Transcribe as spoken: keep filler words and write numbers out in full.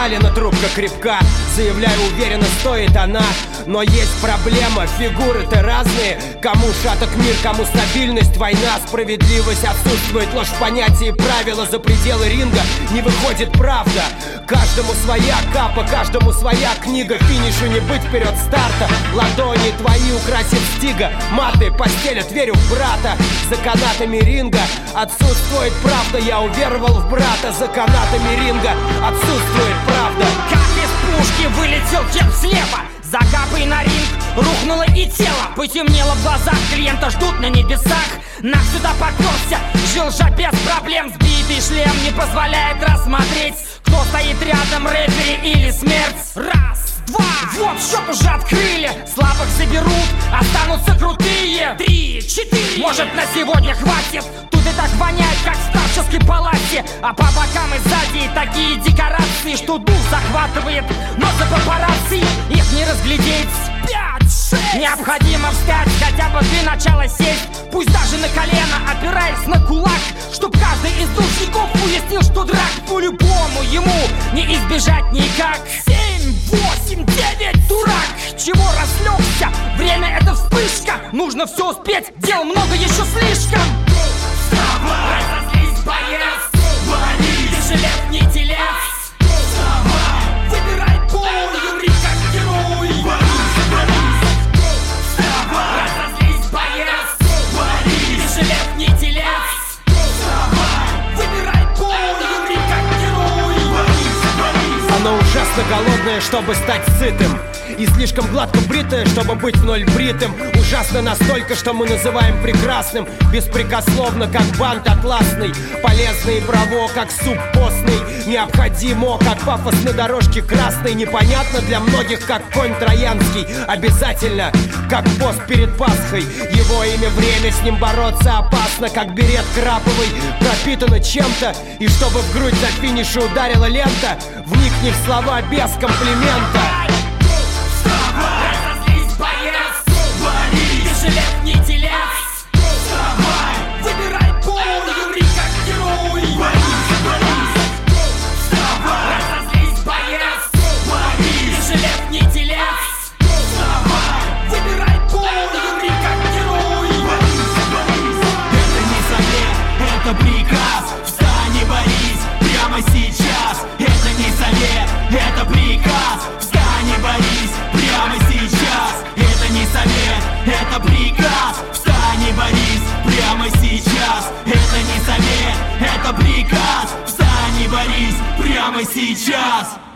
Сталина трубка крепка, заявляю уверенно, стоит она. Но есть проблема, фигуры-то разные. Кому шаток мир, кому стабильность, война. Справедливость отсутствует, ложь в понятии правила. За пределы ринга не выходит правда. Каждому своя капа, каждому своя книга. Финишу не быть вперед старта. Ладони твои украсит стига. Маты постелят, верю в брата. За канатами ринга отсутствует правда. Я уверовал в брата. За канатами ринга отсутствует правда. Как из пушки вылетел череп слева. За капой на ринг рухнуло и тело. Потемнело в глазах, клиента ждут на небесах. Нах сюда попёрся, жил же без проблем. Сбитый шлем не позволяет рассмотреть, кто стоит рядом, рефери или смерть. Раз, два, вот счет уже открыли. Слабых заберут, останутся крутые. Три, четыре, может на сегодня хватит. Тут и так воняет, как в старческой палате. А по бокам и сзади такие декорации, что дух захватывает. Но за папарацци их не разглядеть. Пять, шесть. Необходимо встать, хотя бы для начала сесть. Пусть даже на колено, опираясь на кулак, чтоб каждый из душников уяснил, что драк по-любому ему не избежать никак. Семь, восемь, девять, дурак, чего разлегся? Время — это вспышка, нужно все успеть, дел много еще слишком. Вставай, разозлись, боец, вали, ты же лев, не телец. Вставай, выбирай пол, умри как герой. Борись, борись. Вставай, разозлись, боец, вали, ты же лев, не телец. Вставай, выбирай пол, умри как герой. Борись, борись. Оно ужасно голодное, чтобы стать сытым, и слишком гладко бритое, чтобы быть в ноль бритым. Ужасно настолько, что мы называем прекрасным. Беспрекословно, как бант атласный. Полезно и право, как суп постный. Необходимо, как пафос на дорожке красной. Непонятно для многих, как конь троянский. Обязательно, как пост перед Пасхой. Его имя, время, с ним бороться опасно. Как берет краповый, пропитано чем-то. И чтобы в грудь за финиша ударила лента, вникни в слова без комплимента. Разозлись, боец, вали, ты же лев, не телец. Вставай, выбирай пол, умри как герой. Борись, борись. Вставай, разозлись, боец, вали, ты же лев, не телец. Вставай, выбирай пол, умри как герой. Борись, борись. Это не совет, это приказ. Встань и борись прямо сейчас. Это не совет, это приказ. Встань и борись прямо сейчас. Это не совет, это приказ. Встань и борись прямо сейчас. Это не совет, это приказ. Встань и борись прямо сейчас.